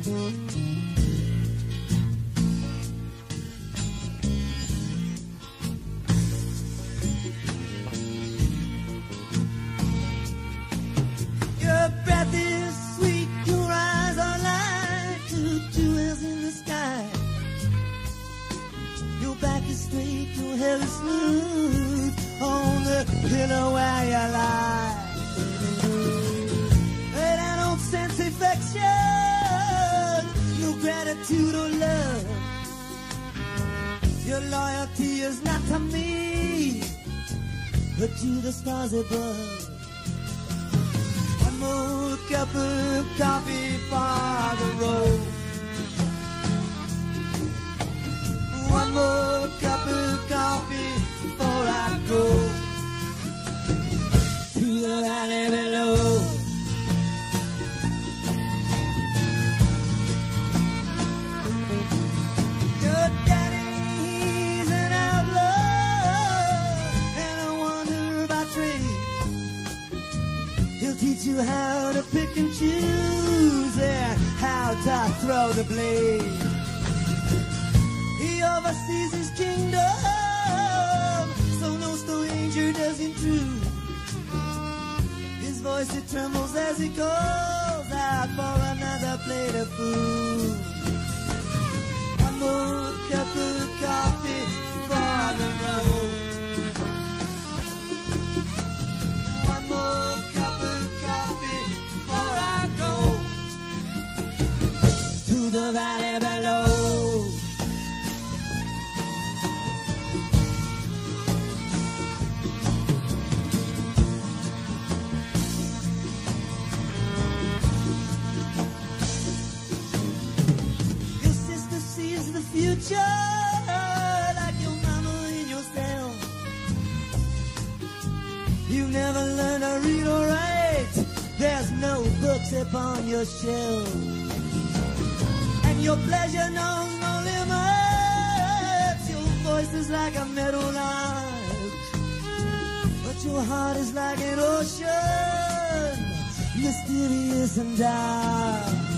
Your breath is sweet, your eyes are like two jewels in the sky. Your back is straight, your hair is smooth on the pillow where you lie. And I don't sense affection, no gratitude or love. Your loyalty is not to me, but to the stars above. One more cup of coffee for the road. One more cup of coffee before I go to the valley below. Your daddy's an outlaw and a wanderer by trade. He'll teach you how to pick and choose and how to throw the blade. He oversees his kingdom, so no stranger does intrude. His voice it trembles as he calls out for another plate of food. One more cup of coffee for the road. One more cup of coffee before I go to the valley below. Future like your mama and yourself. You never learn to read or write. There's no books upon your shelf, and your pleasure knows no limits. Your voice is like a meadow lark, but your heart is like an ocean, mysterious and dark.